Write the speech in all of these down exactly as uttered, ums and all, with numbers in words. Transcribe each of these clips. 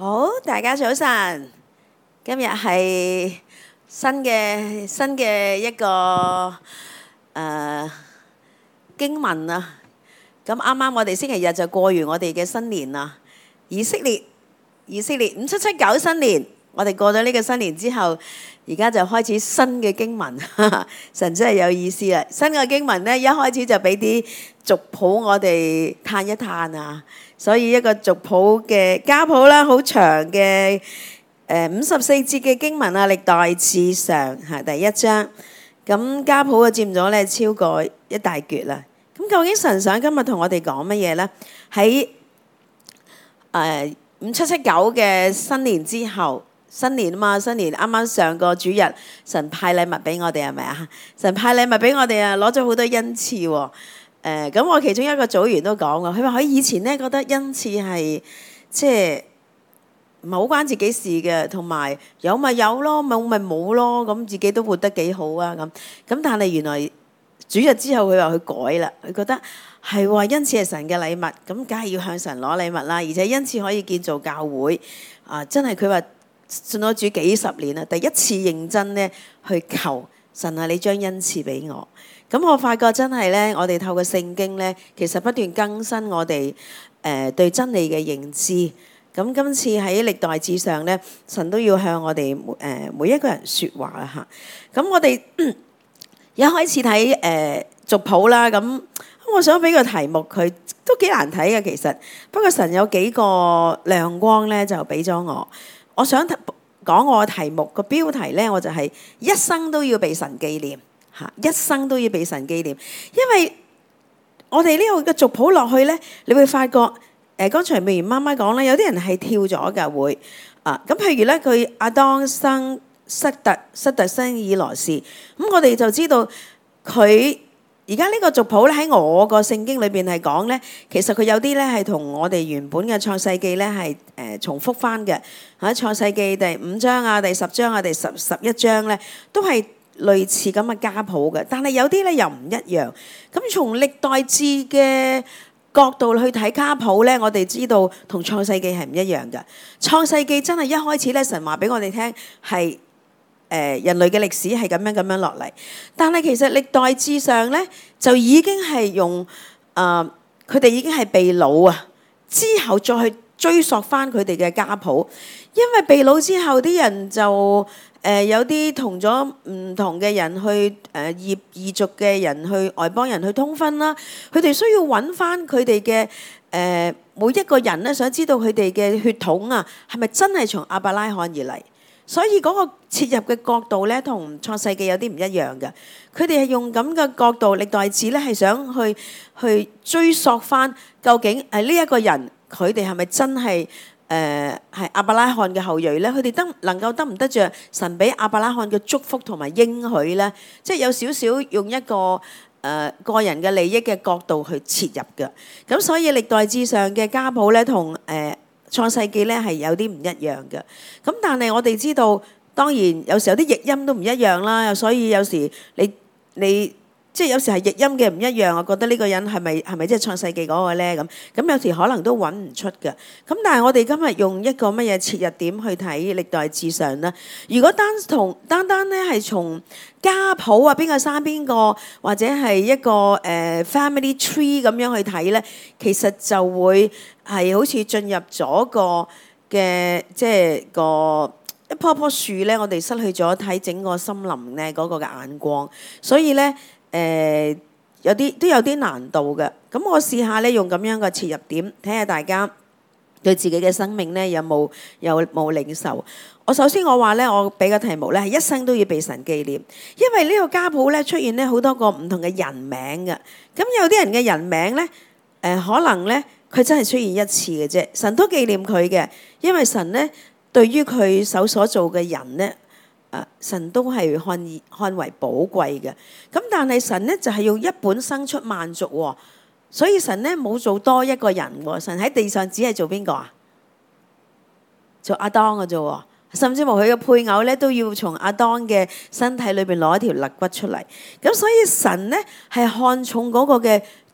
好，大家早晨。今日係新嘅新嘅一個誒、呃、經文啊。咁啱啱我哋星期日就過完我哋嘅新年啦。以色列，以色列五七七九新年，我哋過咗呢個新年之後，而家就開始新嘅經文。神真係有意思啦！新嘅經文呢，一開始就俾啲族譜我哋嘆一嘆啊。所以一個族譜嘅家譜啦，好長嘅誒五十四節嘅經文啊，歷代志上係第一章。咁家譜啊佔咗咧超過一大橛啦。咁究竟神想今日同我哋講乜嘢咧？喺誒五七七九嘅新年之後，新年啊嘛，新年啱啱上個主日，神派禮物俾我哋係咪啊？神派禮物俾我哋啊，攞咗好多恩賜喎。誒咁、呃，我其中一個組員都講過，佢話佢以前咧覺得恩賜係即係唔係好關自己事嘅，同埋有咪有咯，冇咪冇咯，咁自己都活得幾好啊咁。咁但係原來主日之後，佢話佢改啦，佢覺得係喎，恩賜係神嘅禮物，咁梗係要向神攞禮物啦。而且恩賜可以建造教會啊，真係佢話信咗主幾十年啦，第一次認真咧去求神啊，你將恩賜俾我。咁我發覺真係咧，我哋透過聖經咧，其實不斷更新我哋誒、呃、對真理嘅認知。咁今次喺歷代志上咧，神都要向我哋誒、呃、每一個人説話啦嚇。咁我哋一開始睇誒、呃、族譜啦，咁我想俾個題目佢，都幾難睇嘅其實。不過神有幾個亮光咧，就俾咗我。我想講我嘅題目個標題咧，我就係、是、一生都要被神紀念。嚇！一生都要被神紀念，因為我哋呢個嘅族譜落去咧，你會發覺誒、呃，剛才美賢媽媽講咧，有啲人係跳咗嘅會啊。咁譬如咧，佢亞當生塞特，塞特生以羅士，咁我哋就知道佢而家呢個族譜咧喺我個聖經裏邊係講咧，其實佢有啲咧係同我哋原本嘅創世記咧係誒重複翻嘅。喺創世記第五章啊、第十章啊、第十十一章咧，都係類似咁嘅家譜嘅，但係有啲咧又唔一樣。咁從歷代志嘅角度去睇家譜咧，我哋知道同創世記係唔一樣嘅。創世記真係一開始咧，神話俾我哋聽係誒人類嘅歷史係咁樣咁樣落嚟，但係其實歷代志上咧就已經係用誒佢哋已經係被擄啊，之後再去追溯翻佢哋嘅家譜，因為被擄之後啲人就誒、呃、有啲同咗唔同嘅人去誒異異族嘅人去外邦人去通婚啦，佢哋需要揾翻佢哋嘅誒每一個人咧，想知道佢哋嘅血統啊係咪真係從亞伯拉罕而嚟，所以嗰個切入嘅角度咧同創世記有啲唔一樣嘅，佢哋係用咁嘅角度，歷代志咧係想去去追溯翻究竟誒呢一個人佢哋係咪真係誒係亞伯拉罕嘅後裔咧？佢哋得能夠得唔得着神俾亞伯拉罕嘅祝福同埋應許咧？即係有少少用一個誒、呃、個人嘅利益嘅角度去切入嘅。咁所以歷代志上嘅家譜咧，同誒創世記咧係有啲唔一樣嘅。咁但係我哋知道，當然有時候啲譯音都唔一樣啦。所以有時你你。即係有時係譯音嘅唔一樣，我覺得呢個人係咪係咪即係創世記嗰個咧咁？咁有時可能都揾唔出嘅。咁但係我哋今日用一個乜嘢切入點去睇歷代志上咧？如果單從單單咧係從家譜啊邊個生邊個，或者係一個誒、呃、family tree 咁樣去睇咧，其實就會係好似進入咗個嘅即係個一棵棵樹咧，我哋失去咗睇整個森林咧嗰個嘅眼光，所以咧。誒、呃、有啲都有啲難度嘅，咁我試下咧用咁樣嘅切入點，睇下大家對自己嘅生命咧有冇有冇領受。我首先我話咧，我俾個題目咧係一生都要被神紀念，因為呢個家譜咧出現咧好多個唔同嘅人名嘅，咁有啲人嘅人名咧誒、呃、可能咧佢真係出現一次嘅啫，神都紀念佢嘅，因為神咧對於佢手所做嘅人咧。Uh, 神都係看看為寶貴嘅，咁但係神咧就係、是、用一本生出萬族喎，所以神咧冇做多一個人喎，神喺地上只係做邊個啊？做亞當嘅啫喎，甚至乎佢嘅配偶咧都要從亞當嘅身體裏邊攞一條肋骨出嚟，咁所以神咧係看重嗰個嘅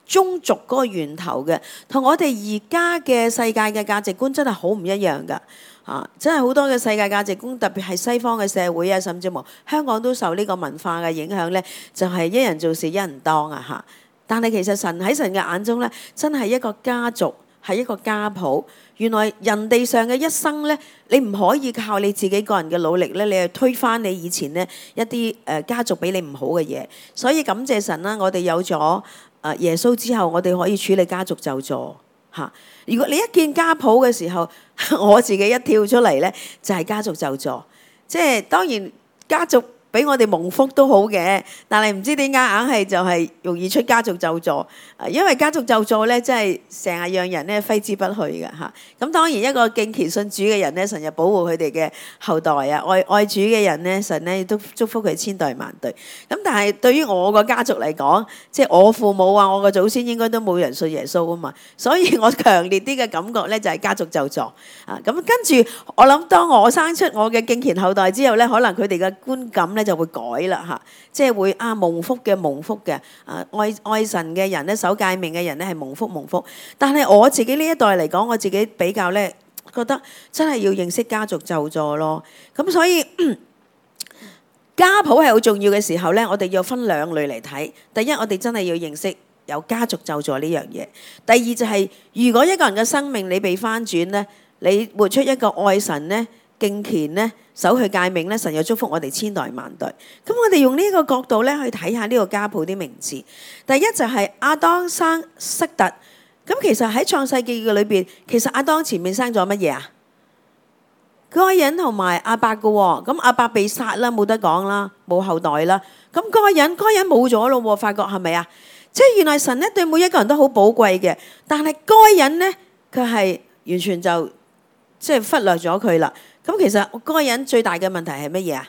宗族嗰個源頭嘅，同我哋而家嘅世界嘅價值觀真係好唔一樣㗎。啊！真係好多嘅世界價值觀，特別係西方嘅社會啊，甚至乎香港都受呢個文化嘅影響咧，就係一人做事一人當啊嚇。但係其實神喺神嘅眼中咧，真係一個家族，係一個家譜。原來人地上嘅一生咧，你唔可以靠你自己個人嘅努力咧，你係推翻你以前咧一啲誒家族俾你唔好嘅嘢。所以感謝神啦，我哋有咗誒耶穌之後，我哋可以處理家族咒詛嚇。如果你一見家譜嘅時候，我自己一跳出嚟咧，就係家族咒詛。即係當然家族俾我哋蒙福都好嘅，但係唔知點解硬係就係容易出家族咒詛。因為家族咒詛咧，真係成日讓人咧揮之不去嘅嚇。咁當然一個敬虔信主嘅人咧，神就保護佢哋嘅後代啊；愛愛主嘅人咧，神咧都祝福佢千代萬代。咁但係對於我個家族嚟講，即係我父母啊，我個祖先應該都冇人信耶穌啊嘛，所以我強烈啲嘅感覺咧就係家族咒詛啊。咁跟住我諗，當我生出我嘅敬虔後代之後咧，可能佢哋嘅觀感咧就會改啦嚇，即係會啊蒙福嘅蒙福嘅啊愛愛神嘅人咧，守誡命嘅人咧係蒙福蒙福。但係我自己呢一代嚟講，我自己比較咧覺得真係要認識家族咒詛咯。咁所以家譜係好重要嘅時候咧，我哋要分兩類嚟睇。第一，我哋真係要認識有家族咒詛呢樣嘢。第二就係、是，如果一個人嘅生命你被翻轉咧，你活出一個愛神咧、敬虔咧、守佢誡命咧，神又祝福我哋千代萬代。咁我哋用呢個角度咧去睇下呢個家譜啲名字。第一就係亞當生塞特。咁其實喺創世記嘅裏邊，其實亞當前面生咗乜嘢啊？該隱同埋亞伯嘅喎。咁亞伯被殺啦，冇得講啦，冇後代啦。咁該隱該隱冇咗咯喎，發覺係咪啊？即係原來神咧對每一個人都好寶貴嘅，但係該隱咧佢係完全就即係忽略咗佢啦。咁其實該隱最大嘅問題係乜嘢啊？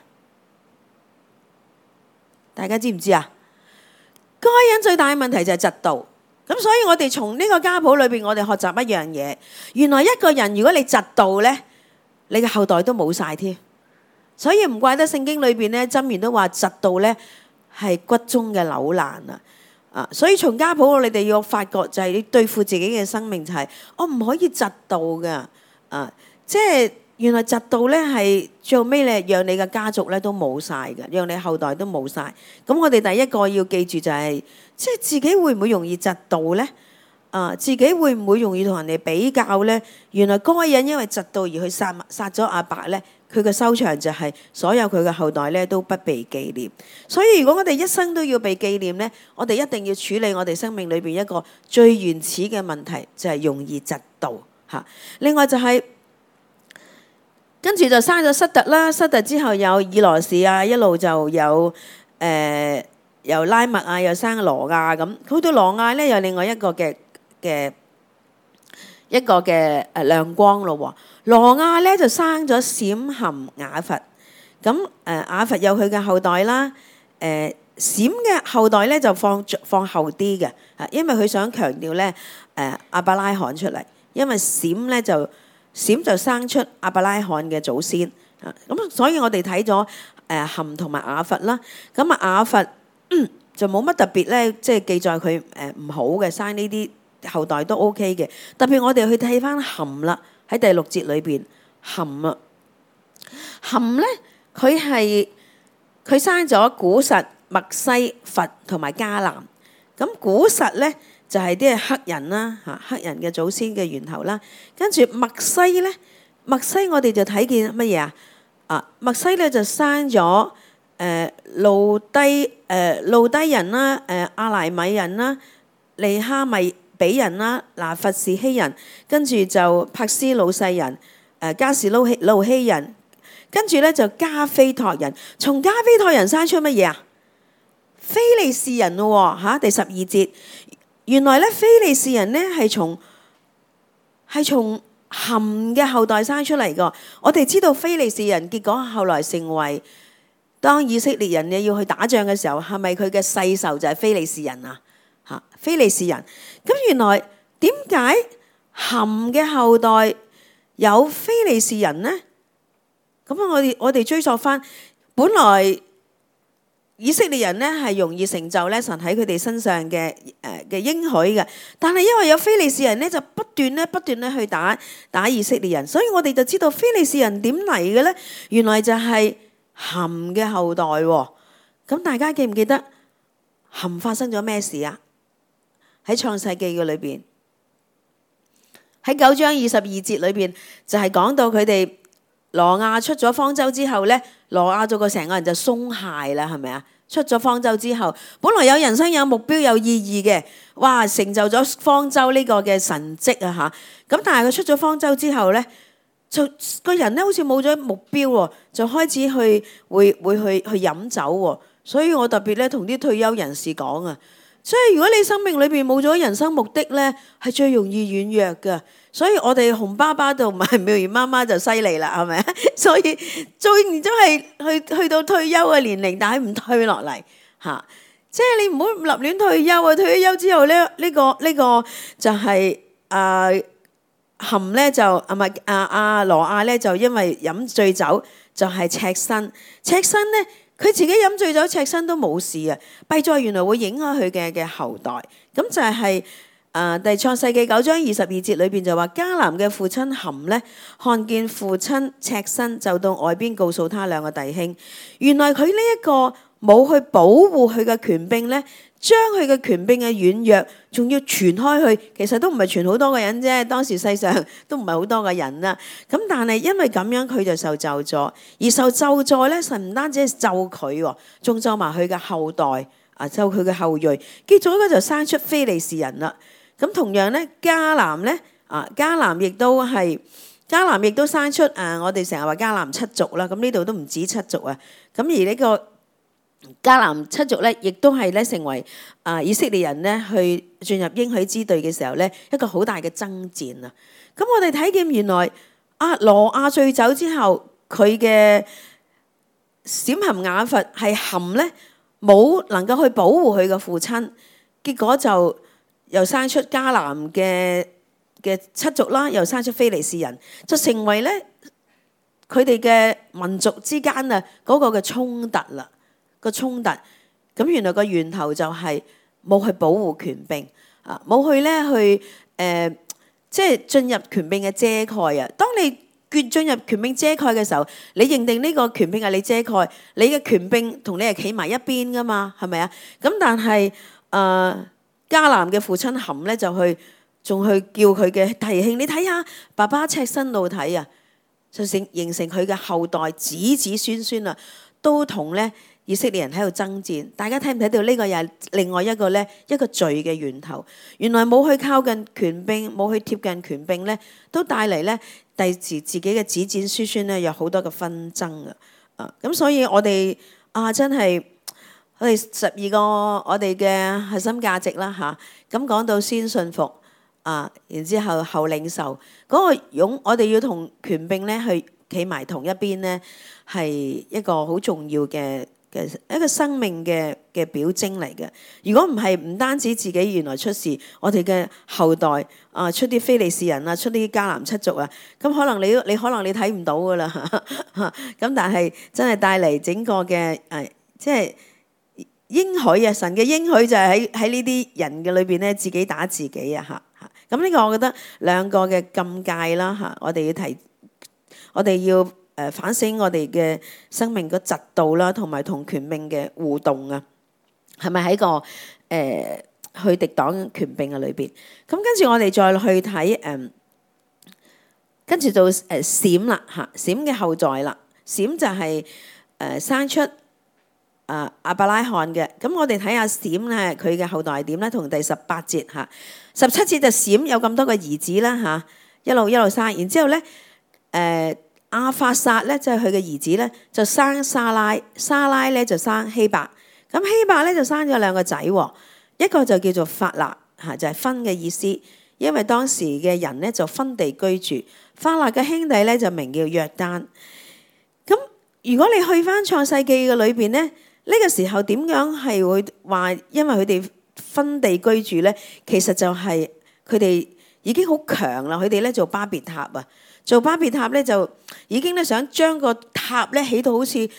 大家知唔知啊？該隱最大嘅問題就係嫉妒。咁所以我哋從呢個家譜裏邊，我哋學習一樣嘢。原來一個人如果你嫉妒咧，你嘅後代都冇晒添。所以唔怪得聖經裏邊咧，箴言都話嫉妒咧係骨中嘅朽爛啊！啊，所以從家譜我哋要發覺就係你對付自己嘅生命就係、是、我唔可以嫉妒噶啊！即係原來嫉妒咧係最後尾咧，讓你嘅家族咧都冇晒嘅，讓你後代都冇晒。咁我哋第一個要記住就係、是。即係自己會唔會容易嫉妒咧？啊，自己會唔會容易同人哋比較咧？原來該隱因為嫉妒而去殺殺咗亞伯咧，佢嘅收場就係所有佢嘅後代咧都不被紀念。所以如果我哋一生都要被紀念咧，我哋一定要處理我哋生命裏邊一個最原始嘅問題，就係容易嫉妒嚇。另外就係跟住就生咗塞特啦，塞特之後有以羅士啊，一路就有誒。由拉麥啊，又生羅亞咁，去到羅亞咧，有另外一個嘅嘅一個嘅誒亮光咯喎。羅亞咧就生咗閃含雅弗，咁誒雅弗有佢嘅後代啦。誒閃嘅後代咧就放放後啲嘅，啊，因為佢想強調咧誒亞伯拉罕出嚟，因為閃咧就閃就生出亞伯拉罕嘅祖先啊。咁所以我哋睇咗誒含同埋雅弗啦。咁啊雅弗。嗯，就冇乜特別咧，即係記載佢誒唔好嘅，生呢啲後代都 OK 嘅。特別我哋去睇翻含啦，喺第六節裏邊含啊，含咧佢係佢生咗古實、麥西、弗同埋迦南。咁古實咧就係啲黑人啦嚇，黑人嘅祖先嘅源頭啦。跟住麥西咧，麥西我哋就睇見乜嘢啊？啊，麥西咧就生咗。誒路低誒路低人啦，誒阿拉米人啦，利哈米比人啦，拿弗士希人，跟住就柏斯魯世人，誒加士魯希路希人，跟住咧就加菲托人。從加菲托人生出乜嘢啊？非利士人咯喎嚇，第十二節，原來咧非利士人咧係從係從含嘅後代生出嚟噶。我哋知道非利士人結果後來成為。當以色列人要去打仗嘅時候，係咪佢嘅世仇就係非利士人啊？嚇，非利士人。咁原來點解含嘅後代有非利士人呢？咁我哋我哋追溯翻，本來以色列人咧係容易成就咧神喺佢哋身上嘅誒嘅應許嘅，但係因為有非利士人咧就不斷咧不斷咧去打打以色列人，所以我哋就知道非利士人點嚟嘅咧，原來就係含嘅後代喎。咁大家記唔記得含發生咗咩事啊？喺創世記嘅裏邊，喺九章二十二節裏邊就係講到佢哋挪亞出咗方舟之後咧，挪亞做個成個人就鬆懈啦，係咪啊？出咗方舟之後，本來有人生有目標有意義嘅，哇！成就咗方舟呢個嘅神蹟啊嚇。咁但係佢出咗方舟之後咧，就個人咧好似冇咗目標喎，就開始去會會去去飲酒喎。所以我特別咧同啲退休人士講啊，所以如果你生命裏邊冇咗人生目的咧，係最容易軟弱㗎。所以我哋紅爸爸同埋妙兒媽媽就犀利啦，係咪？所以最然都係去去到退休嘅年齡，但係唔退落嚟嚇。即係你唔好立亂退休啊！退咗休之後咧，呢、呢個呢、呢個就係、是、啊、呃、含咧就啊唔係啊啊挪亞咧就因為飲醉酒就係赤身，赤身咧佢自己飲醉酒赤身都冇事啊，弊在原來會影響佢嘅嘅後代。咁就係、是。誒第創世記九章二十二節裏邊就話，迦南嘅父親含咧，看見父親赤身，就到外邊告訴他兩個弟兄。原來佢呢一個冇去保護佢嘅權柄咧，將佢嘅權柄嘅軟弱，仲要傳開去。其實都唔係傳好多個人啫，當時世上都唔係好多個人啦。咁但係因為咁樣，佢就受咒詛，而受咒詛咧，神唔單止係咒佢，仲咒埋佢嘅後代，啊咒佢嘅後裔。結咗咧就生出非利士人啦。咁同樣咧，迦南咧，啊迦南亦都係迦南亦都生出誒，我哋成日話迦南七族啦。咁呢度都唔止七族啊。咁而呢個迦南七族咧，亦都係咧成為啊以色列人咧去進入應許之地嘅時候咧，一個好大嘅爭戰啊。咁我哋睇見原來啊挪亞醉酒之後，佢嘅閃含啞弗係含咧冇能夠去保護佢嘅父親，結果就又生出迦南嘅嘅七族啦，又生出非利士人，就成為咧佢哋嘅民族之間啊嗰個嘅衝突啦，個衝突。咁原來個源頭就係冇去保護權柄啊，冇去咧去誒，即係進入權柄嘅遮蓋啊。當你越進入權柄遮蓋嘅時候，你認定呢個權柄係你遮蓋，你嘅權柄同你係企埋一邊噶嘛，係咪啊？咁但係誒。呃迦南嘅父親含咧就去，仲去叫佢嘅弟兄，你睇下爸爸赤身露體啊，就成形成佢嘅後代子子孫孫啊，都同咧以色列人喺度爭戰。大家睇唔睇到呢個又係另外一個咧一個罪嘅源頭？原來冇去靠近權柄，冇去貼近權柄咧，都帶嚟咧第時自己嘅子子孫孫咧有好多嘅紛爭啊！啊，咁所以我哋啊真係〜我哋十二個我哋嘅核心價值啦嚇，咁講到先信服啊，然之後後領受嗰個勇，我哋要同權柄咧去企埋同一邊咧，係一個好重要嘅嘅一個生命嘅嘅表徵嚟嘅。如果唔係，唔單止自己原來出事，我哋嘅後代啊出啲非利士人啊，出啲迦南七族啊，咁可能你你可能你睇唔到噶啦嚇，咁但係真係帶嚟整個嘅誒，即係。應許啊！神嘅應許就係喺喺呢啲人嘅裏邊咧，自己打自己啊！嚇嚇，咁呢個我覺得兩個嘅禁戒啦嚇，我哋要提，我哋要誒反省我哋嘅生命嘅質度啦，同埋同權柄嘅互動啊，係咪喺個誒、呃、去敵擋權柄嘅裏邊？咁跟住我哋再去睇誒、呃，跟住到誒閃啦嚇，閃嘅後代啦，閃就係、是、誒、呃、生出。啊，亞伯拉罕嘅，咁我哋睇下閃咧，佢嘅後代係點咧？同第十八節嚇，十七節就閃有咁多個兒子啦嚇，一路一路生，然之後咧，誒亞法撒咧，即係佢嘅兒子咧，就生沙拉，沙拉咧就生希伯，咁希伯咧就生咗兩個仔喎，一個就叫做法勒嚇，就係分嘅意思，因為當時嘅人咧就分地居住，法勒嘅兄弟咧就名叫約單。咁如果你去翻創世記嘅裏邊咧，呢個時候點樣係會話？因為佢哋分地居住咧，其實就係佢哋已經好強啦。佢哋咧做巴別塔啊，做巴別塔咧就已經咧想將個塔咧起到好似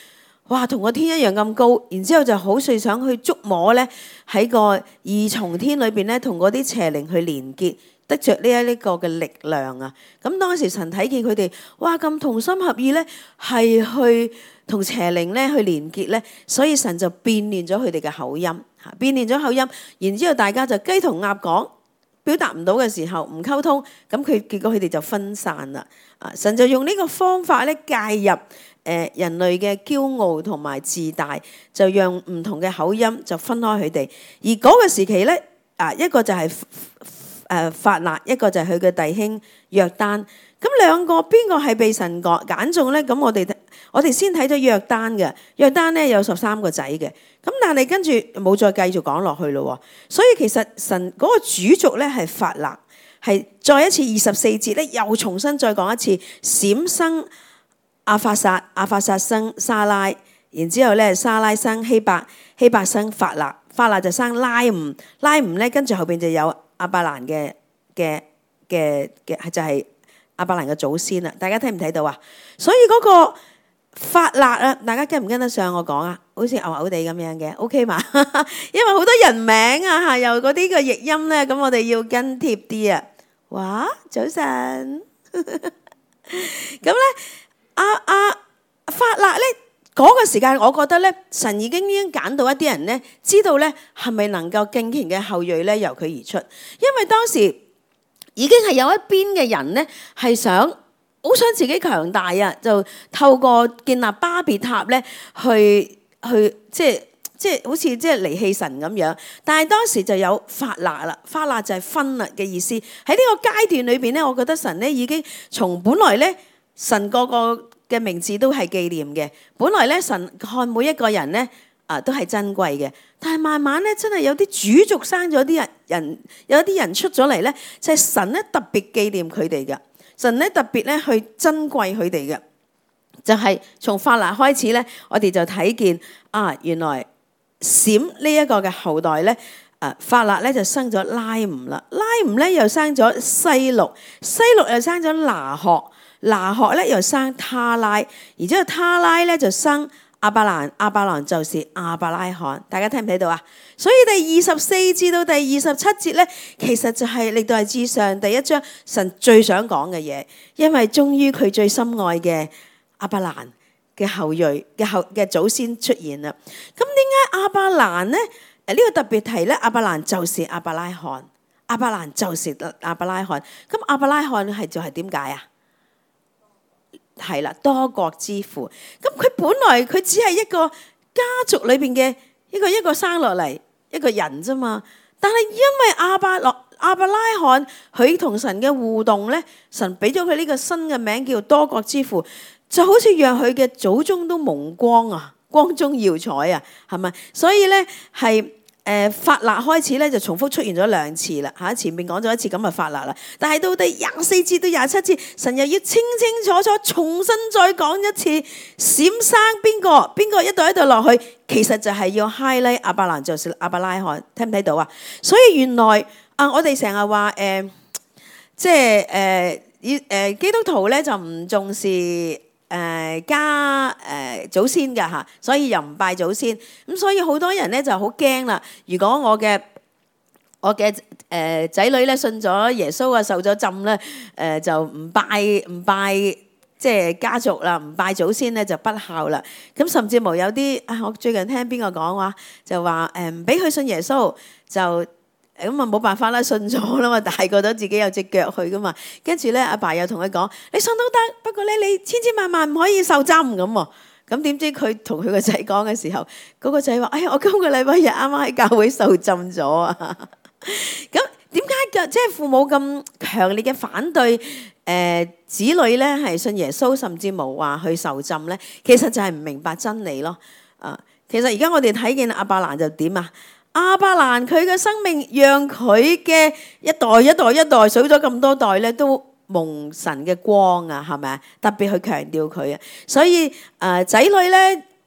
哇，同個天一樣咁高，然之後就好似想去觸摸咧，喺個二重天裏邊咧，同嗰啲邪靈去連結，得着呢一呢個嘅力量啊！咁當時神睇見佢哋，哇咁同心合意咧，係去同邪靈咧去連結咧，所以神就變練咗佢哋嘅口音嚇，變練咗口音，然之後大家就雞同鴨講，表達唔到嘅時候唔溝通，咁佢結果佢哋就分散啦。啊，神就用呢個方法咧介入。誒人類嘅驕傲同埋自大，就讓唔同嘅口音就分開佢哋。而嗰個時期咧，啊一個就係誒法勒，一個就係佢嘅弟兄約單。咁兩個邊個係被神揀揀中咧？咁我哋我哋先睇咗約單嘅，約單咧有十三個仔嘅。咁但係跟住冇再繼續講落去咯。所以其實神嗰個主軸咧係法勒，係再一次二十四節咧又重新再講一次閃生。亞法撒，亞法撒生沙拉，然之後咧沙拉生希伯，希伯生法勒，法勒就生拉吾，拉吾咧跟住後邊就有亞伯蘭嘅嘅嘅嘅就係亞伯蘭嘅祖先啦。大家睇唔睇到啊？所以嗰個法勒啊，大家跟唔跟得上我講啊？好似牛牛地咁樣嘅 ，OK 嘛？因為好多人名啊嚇，又嗰啲嘅譯音咧，咁我哋要跟貼啲啊。哇，早晨，咁咧。阿阿法勒咧嗰個時間，我覺得咧，神已經已經揀到一啲人咧，知道咧係咪能夠敬虔嘅後裔咧由佢而出，因為當時已經係有一邊嘅人咧係想好想自己強大啊，就透過建立巴別塔咧去去即係即係好似即係離棄神咁樣。但係當時就有法勒啦，法勒就係分啦嘅意思。喺呢個階段裏邊咧，我覺得神咧已經從本來咧。神個個嘅名字都係紀念嘅，本來咧神看每一個人咧啊都係珍貴嘅，但係慢慢咧真係有啲主族生咗啲人人，有啲人出咗嚟咧，就係神咧特別紀念佢哋嘅，神咧特別咧去珍貴佢哋嘅，就係從法勒開始咧，我哋就睇見啊原來閃呢一個嘅後代咧，啊法勒咧就生咗拉吾啦，拉吾咧又生咗西錄，西錄又生咗拿鶴。拿鶴咧又生他拉，然之後他拉咧就生亞伯蘭，亞伯蘭就是亞伯拉罕。大家睇唔睇到啊？所以第二十四至到第二十七節咧，其實就係歷代志上第一章神最想講嘅嘢，因為終於佢最心愛嘅亞伯蘭嘅後裔嘅後嘅祖先出現啦。咁點解亞伯蘭咧？誒、這、呢個特別提咧，亞伯蘭就是亞伯拉罕，亞伯蘭就是亞伯拉罕。咁亞伯拉罕係就係點解啊？係啦，多國之父。咁佢本來佢只係一個家族裏邊嘅一個一個生落嚟一個人啫嘛。但係因為亞伯洛亞伯拉罕佢同神嘅互動咧，神俾咗佢呢個新嘅名叫多國之父，就好似讓佢嘅祖宗都蒙光啊，光宗耀彩啊，係咪？所以咧係。誒法勒開始咧就重複出現咗兩次啦嚇，前面講咗一次咁嘅法勒啦，但係到第廿四節到廿七節，神又要清清楚楚重新再講一次閃生邊個邊個一代一代落去，其實就係要 highlight 亞伯蘭就是亞伯拉罕，聽唔睇到啊？所以原來啊，我哋成日話誒，即係誒以誒基督徒咧就唔重視。誒、呃、加誒、呃、祖先㗎嚇，所以又唔拜祖先，咁所以好多人咧就好驚啦。如果我嘅我嘅誒仔女咧信咗耶穌啊，受咗浸咧，誒、呃、就唔拜唔拜即係家族啦，唔拜祖先咧就不孝啦。咁甚至乎有啲啊，我最近聽邊個講話就話誒唔俾佢信耶穌就。咁啊冇辦法啦，信咗啦嘛，大個咗自己有隻腳去噶嘛，跟住咧阿爸又同佢講：你信都得，不過咧你千千萬萬唔可以受浸咁喎。咁點知佢同佢個仔講嘅時候，嗰個仔話：哎呀，我今個禮拜日啱啱喺教會受浸咗啊！咁點解嘅即係父母咁強烈嘅反對誒子女咧係信耶穌，甚至冇話去受浸咧？其實就係唔明白真理咯。啊，其實而家我哋睇見亞伯蘭就點啊？亞伯蘭佢嘅生命，讓佢嘅一代一代一代數咗咁多代咧，都蒙神嘅光啊，係咪啊？特別去強調佢啊，所以誒仔女咧，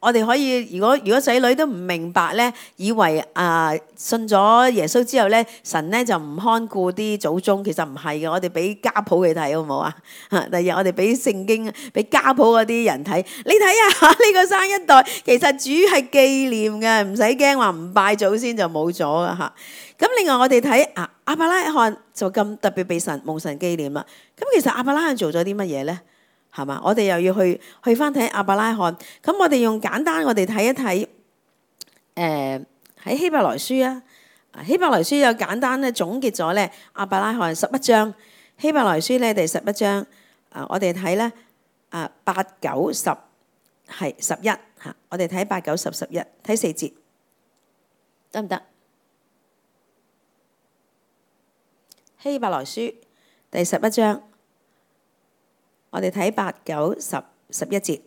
我哋可以，如果如果仔女都唔明白咧，以為啊、呃、信咗耶穌之後咧，神咧就唔看顧啲祖宗，其實唔係嘅。我哋俾家譜佢睇好唔好啊？第二我哋俾聖經、俾家譜嗰啲人睇，你睇下呢個生一代，其實主係紀念嘅，唔使驚話唔拜祖先就冇咗啊嚇。咁另外我哋睇啊亞伯拉罕就咁特別被神蒙神紀念啦。咁其實亞伯拉罕做咗啲乜嘢咧？係嘛？我哋又要去去翻睇亞伯拉罕。咁我哋用簡單，我哋睇一睇誒喺希伯來書啊。希伯來書有簡單咧總結咗咧亞伯拉罕十一章。希伯來書咧第十一章啊，我哋睇咧啊八九十係十一嚇。我哋睇八九十十一睇四節得唔得？希伯來書第十一章。我哋睇八九十十一節，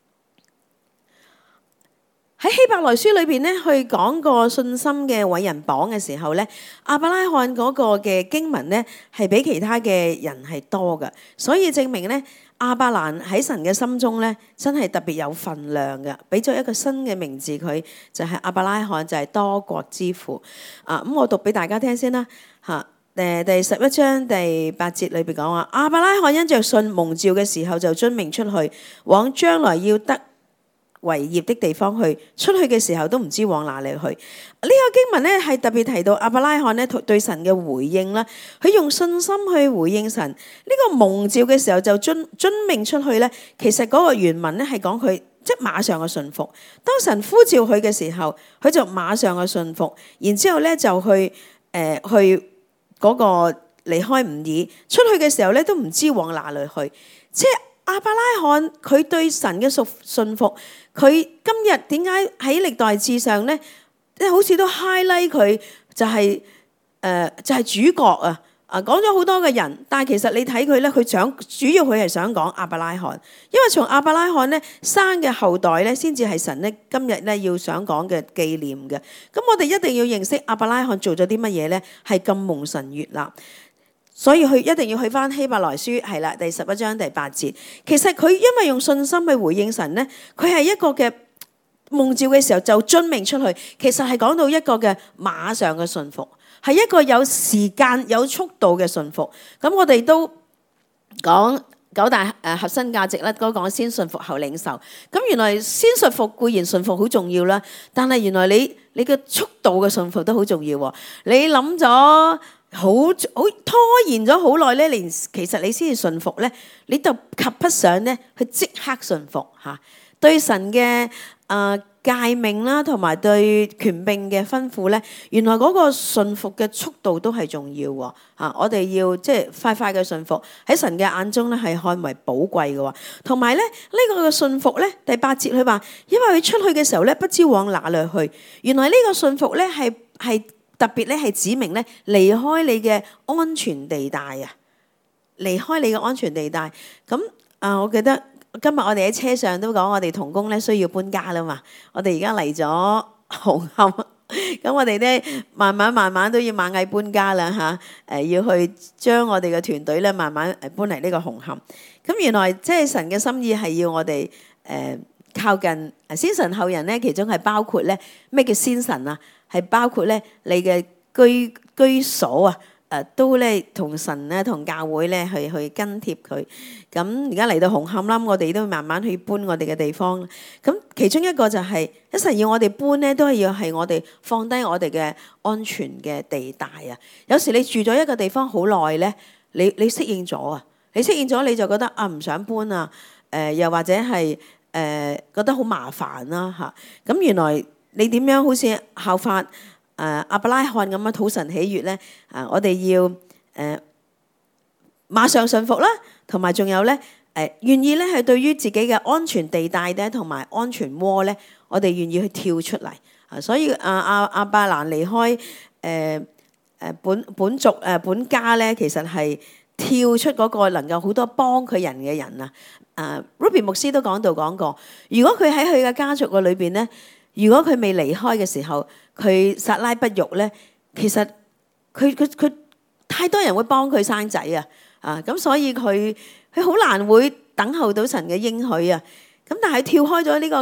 喺希伯來書裏邊咧，去講個信心嘅偉人榜嘅時候咧，亞伯拉罕嗰個嘅經文咧係比其他嘅人係多嘅，所以證明咧亞伯蘭喺神嘅心中咧真係特別有份量嘅，俾咗一個新嘅名字佢，就係亞伯拉罕，就係多國之父。啊，咁我讀俾大家聽先啦，嚇。誒第十一章第八節裏邊講話，亞伯拉罕因着信蒙召嘅時候就遵命出去，往將來要得為業的地方去。出去嘅時候都唔知往哪裡去。呢、這個經文咧係特別提到亞伯拉罕咧對神嘅回應啦，佢用信心去回應神。呢、這個蒙召嘅時候就遵遵命出去咧，其實嗰個原文咧係講佢即係馬上嘅順服。當神呼召佢嘅時候，佢就馬上嘅順服，然之後咧就去誒、呃、去。嗰個離開吾珥出去嘅時候咧，都唔知往哪裡去。即係亞伯拉罕佢對神嘅信信服，佢今日點解喺歷代志上咧，即係好似都 highlight 佢就係、是、誒、呃、就係、是、主角啊！啊講咗好多嘅人，但係其實你睇佢咧，佢想主要佢係想講亞伯拉罕，因為從亞伯拉罕咧生嘅後代咧，先至係神咧今日咧要想講嘅紀念嘅。咁我哋一定要認識亞伯拉罕做咗啲乜嘢咧，係咁蒙神悅納，所以去一定要去翻希伯來書係啦，第十一章第八節。其實佢因為用信心去回應神咧，佢係一個嘅蒙召嘅時候就遵命出去，其實係講到一個嘅馬上嘅順服。係一個有時間有速度嘅順服。咁我哋都講九大誒核心價值啦，都講先順服後領受。咁原來先順服固然順服好重要啦，但係原來你你嘅速度嘅順服都好重要喎。你諗咗好好拖延咗好耐咧，連其實你先至順服咧，你就及不上咧去即刻順服嚇。對神嘅誒誡命啦，同埋對權柄嘅吩咐咧，原來嗰個順服嘅速度都係重要喎嚇。我哋要即係快快嘅順服，喺神嘅眼中咧係看為寶貴嘅喎。同埋咧呢個嘅順服咧，第八節佢話，因為佢出去嘅時候咧，不知往哪裏去。原來呢個順服咧係係特別咧係指明咧離開你嘅安全地帶啊，離開你嘅安全地帶。咁啊，我記得。今日我哋喺車上都講，我哋同工咧需要搬家啦嘛。我哋而家嚟咗紅磡，咁我哋咧慢慢慢慢都要螞蟻搬家啦嚇。誒、呃、要去將我哋嘅團隊咧慢慢誒搬嚟呢個紅磡。咁原來即係神嘅心意係要我哋誒、呃、靠近先神後人咧，其中係包括咧咩叫先神啊？係包括咧你嘅居居所啊。誒都咧同神咧同教會咧去去跟貼佢。咁而家嚟到紅磡啦，我哋都慢慢去搬我哋嘅地方。咁其中一個就係、是、一神要我哋搬咧，都係要係我哋放低我哋嘅安全嘅地帶啊。有時你住咗一個地方好耐咧，你你適應咗啊，你適應咗你就覺得啊唔想搬啊。誒、呃、又或者係誒、呃、覺得好麻煩啦嚇。咁、啊、原來你點樣好似效法？誒、呃、亞伯拉罕咁樣討神喜悅咧，啊、呃！我哋要誒、呃、馬上順服啦，同埋仲有咧誒願意咧係對於自己嘅安全地帶咧，同埋安全窩咧，我哋願意去跳出嚟啊！所以阿阿亞伯蘭離開誒誒、呃、本本族誒、呃、本家咧，其實係跳出嗰個能夠好多幫佢人嘅人啊！啊 Ruby 牧師都講到講過，如果佢喺佢嘅家族嘅裏邊咧。如果佢未離開嘅時候，佢撒拉不育咧，其實佢佢佢太多人會幫佢生仔啊！啊咁，所以佢佢好難會等候到神嘅應許啊！咁但係跳開咗呢個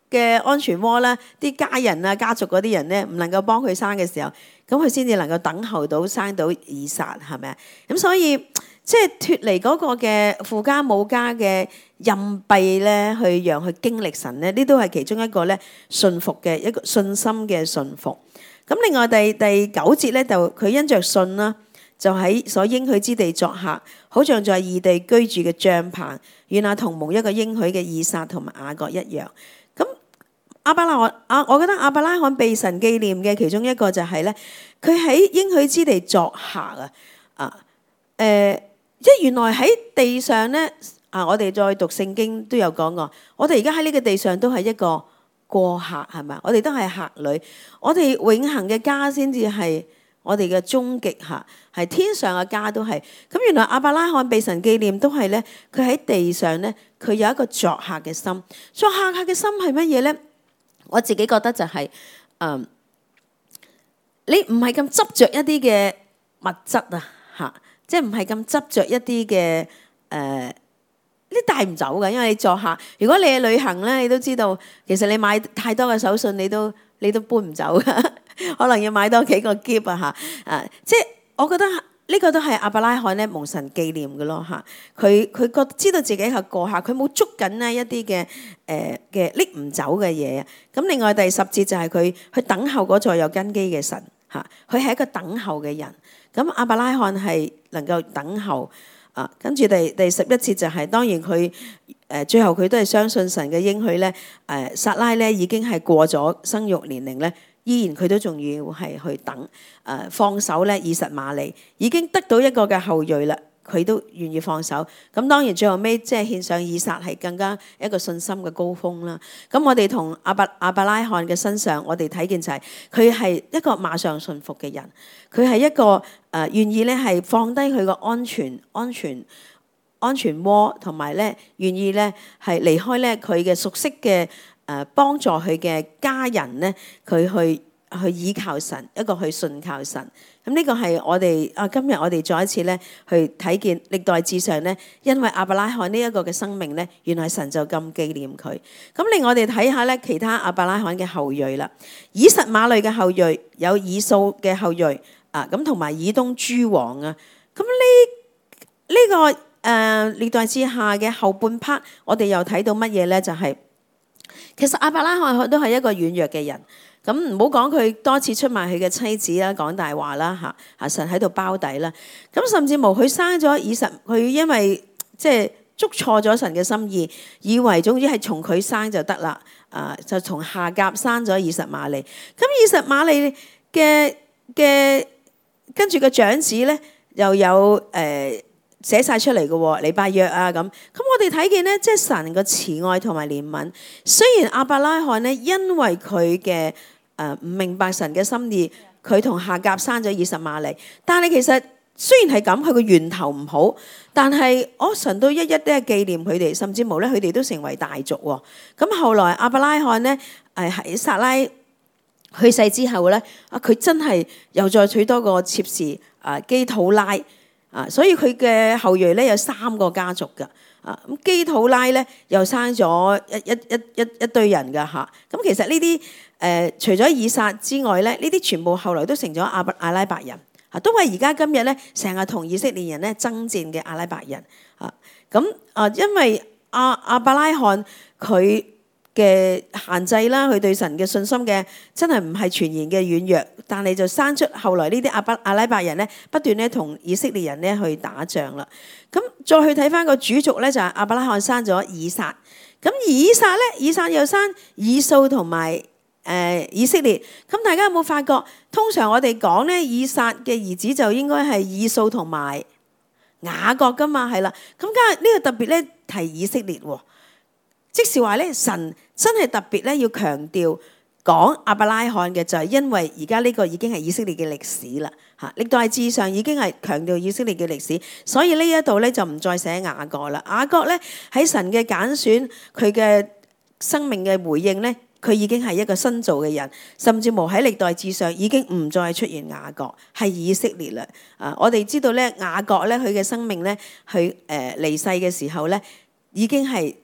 嘅安全窩啦，啲家人啊、家族嗰啲人咧唔能夠幫佢生嘅時候，咁佢先至能夠等候到生到以撒，係咪啊？咁所以即係脫離嗰個嘅父家母家嘅隱蔽咧，去讓佢經歷神咧，呢都係其中一個咧信服嘅一個信心嘅信服。咁另外第第九節咧，就佢因着信啦，就喺所應許之地作客，好像在異地居住嘅帳棚，與那同蒙一個應許嘅以撒同埋雅各一樣。咁亞伯拉罕啊，我覺得亞伯拉罕被神紀念嘅其中一個就係咧，佢喺應許之地作客啊啊誒，即係原來喺地上咧啊，我哋再讀聖經都有講過，我哋而家喺呢個地上都係一個過客，係咪？我哋都係客旅，我哋永恆嘅家先至係我哋嘅終極嚇，係天上嘅家都係。咁原來亞伯拉罕被神紀念都係咧，佢喺地上咧，佢有一個作客嘅心。作客客嘅心係乜嘢咧？我自己覺得就係、是，嗯，你唔係咁執着一啲嘅物質啊，嚇，即係唔係咁執着一啲嘅誒，你帶唔走嘅，因為你作客。如果你去旅行咧，你都知道，其實你買太多嘅手信，你都你都搬唔走嘅，可能要買多幾個篋啊嚇，啊，即係我覺得。呢個都係亞伯拉罕咧蒙神紀念嘅咯嚇，佢佢覺知道自己係過客，佢冇捉緊呢一啲嘅誒嘅拎唔走嘅嘢。咁另外第十節就係佢去等候嗰座有根基嘅神嚇，佢係一個等候嘅人。咁亞伯拉罕係能夠等候啊，跟住第第十一節就係、是、當然佢誒最後佢都係相信神嘅應許咧。誒撒拉咧已經係過咗生育年齡咧。依然佢都仲要係去等，誒、呃、放手咧，以實瑪利已經得到一個嘅後裔啦，佢都願意放手。咁當然最後尾即係獻上以撒係更加一個信心嘅高峰啦。咁我哋同亞伯亞伯拉罕嘅身上，我哋睇見就係佢係一個馬上信服嘅人，佢係一個誒、呃、願意咧係放低佢個安全安全安全窩，同埋咧願意咧係離開咧佢嘅熟悉嘅。誒幫助佢嘅家人咧，佢去去依靠神，一個去信靠神。咁呢個係我哋啊，今日我哋再一次咧去睇見歷代志上咧，因為亞伯拉罕呢一個嘅生命咧，原來神就咁紀念佢。咁令我哋睇下咧其他亞伯拉罕嘅後裔啦，以實瑪利嘅後裔有以掃嘅後裔啊，咁同埋以東諸王啊。咁呢呢個誒、呃、歷代志下嘅後半 part，我哋又睇到乜嘢咧？就係、是其實亞伯拉罕都係一個軟弱嘅人，咁唔好講佢多次出賣佢嘅妻子啦，講大話啦嚇，啊神喺度包底啦，咁甚至無佢生咗以實，佢因為即係捉錯咗神嘅心意，以為總之係從佢生就得啦，啊就從夏甲生咗以實瑪利，咁以實瑪利嘅嘅跟住個長子咧又有誒。呃寫晒出嚟嘅喎，利拜約啊咁，咁我哋睇見咧，即係神嘅慈愛同埋憐憫。雖然亞伯拉罕咧，因為佢嘅誒唔明白神嘅心意，佢同夏甲生咗以實瑪利，但係其實雖然係咁，佢個源頭唔好，但係我神都一一都係紀念佢哋，甚至無咧佢哋都成為大族喎。咁後來亞伯拉罕咧誒喺撒拉去世之後咧，啊佢真係又再娶多個妾侍啊基土拉。啊，所以佢嘅後裔咧有三個家族㗎，啊咁基土拉咧又生咗一一一一一堆人㗎嚇。咁、啊、其實呢啲誒除咗以撒之外咧，呢啲全部後來都成咗阿伯阿拉伯人，啊都係而家今日咧成日同以色列人咧爭戰嘅阿拉伯人。啊咁啊，因為阿亞伯拉罕佢嘅限制啦，佢對神嘅信心嘅真係唔係全然嘅軟弱，但係就生出後來呢啲阿伯阿拉伯人咧，不斷咧同以色列人咧去打仗啦。咁再去睇翻個主族咧，就係亞伯拉罕生咗以撒。咁以撒咧，以撒又生以掃同埋誒以色列。咁大家有冇發覺？通常我哋講咧，以撒嘅兒子就應該係以掃同埋雅各噶嘛，係啦。咁今日呢個特別咧提以色列喎。即是話咧，神真係特別咧要強調講亞伯拉罕嘅，就係因為而家呢個已經係以色列嘅歷史啦嚇，歷代志上已經係強調以色列嘅歷史，所以呢一度咧就唔再寫雅各啦。雅各咧喺神嘅揀選，佢嘅生命嘅回應咧，佢已經係一個新造嘅人，甚至乎喺歷代志上已經唔再出現雅各，係以色列啦。啊，我哋知道咧雅各咧佢嘅生命咧，佢誒離世嘅時候咧已經係。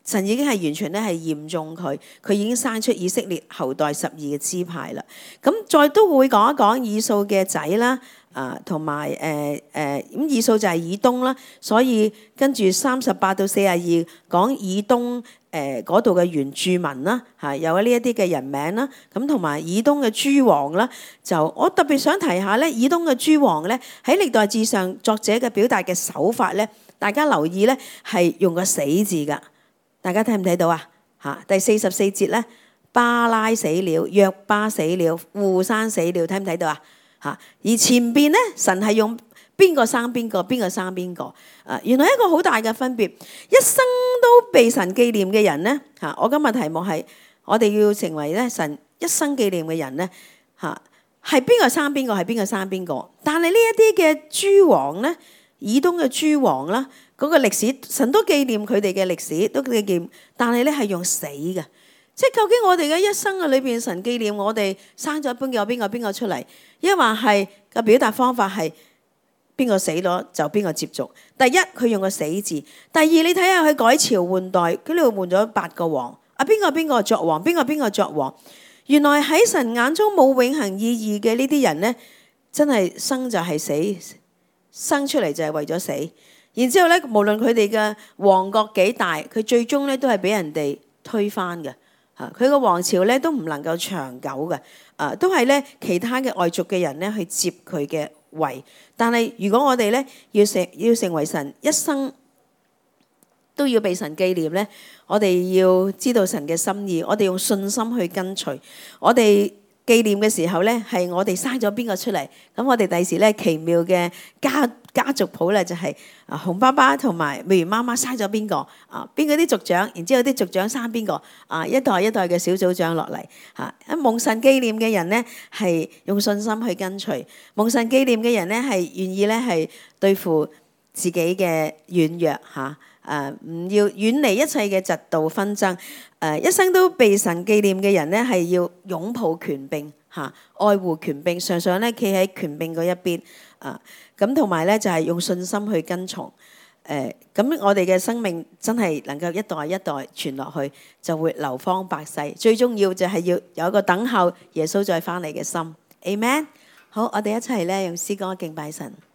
神已經係完全咧係驗中佢，佢已經生出以色列後代十二個支派啦。咁再都會講一講以掃嘅仔啦，啊同埋誒誒咁以掃就係以東啦，所以跟住三十八到四十二講以東誒嗰度嘅原住民啦，嚇、啊、有呢一啲嘅人名啦，咁同埋以東嘅諸王啦，就我特別想提下咧，以東嘅諸王咧喺歷代志上作者嘅表達嘅手法咧，大家留意咧係用個死字噶。大家睇唔睇到啊？嚇，第四十四節咧，巴拉死了，約巴死了，戶珊死了，睇唔睇到啊？嚇，而前邊咧，神係用邊個生邊個，邊個生邊個？啊，原來一個好大嘅分別，一生都被神紀念嘅人咧，嚇，我今日題目係我哋要成為咧神一生紀念嘅人咧，嚇，係邊個生邊個，係邊個生邊個？但係呢一啲嘅諸王咧，以東嘅諸王啦。嗰個歷史，神都紀念佢哋嘅歷史，都紀念，但係咧係用死嘅，即係究竟我哋嘅一生嘅裏邊，神紀念我哋生咗邊個邊個邊個出嚟，抑或係個表達方法係邊個死咗就邊個接續。第一，佢用個死字；第二，你睇下佢改朝換代，佢呢度換咗八個王，啊邊個邊個作王，邊個邊個作王。原來喺神眼中冇永恆意義嘅呢啲人咧，真係生就係死，生出嚟就係為咗死。然之後咧，無論佢哋嘅王國幾大，佢最終咧都係俾人哋推翻嘅。嚇，佢個王朝咧都唔能夠長久嘅。啊，都係咧其他嘅外族嘅人咧去接佢嘅位。但係如果我哋咧要成要成為神一生都要被神紀念咧，我哋要知道神嘅心意，我哋用信心去跟隨。我哋紀念嘅時候咧，係我哋生咗邊個出嚟？咁我哋第時咧奇妙嘅家家族譜咧就係、是、啊熊爸爸同埋美如媽媽生咗邊個啊？邊個啲族長？然之後啲族長生邊個啊？一代一代嘅小組長落嚟嚇。啊，蒙神紀念嘅人咧係用信心去跟隨，蒙神紀念嘅人咧係願意咧係對付自己嘅軟弱嚇。誒、啊、唔要遠離一切嘅嫉妒紛爭，誒、啊、一生都被神紀念嘅人咧，係要擁抱權柄嚇、啊，愛護權柄，常常咧企喺權柄嗰一邊啊。咁同埋咧就係、是、用信心去跟從誒。咁、啊、我哋嘅生命真係能夠一代一代傳落去，就會流芳百世。最重要就係要有一個等候耶穌再翻嚟嘅心。Amen。好，我哋一齊咧用詩歌敬拜神。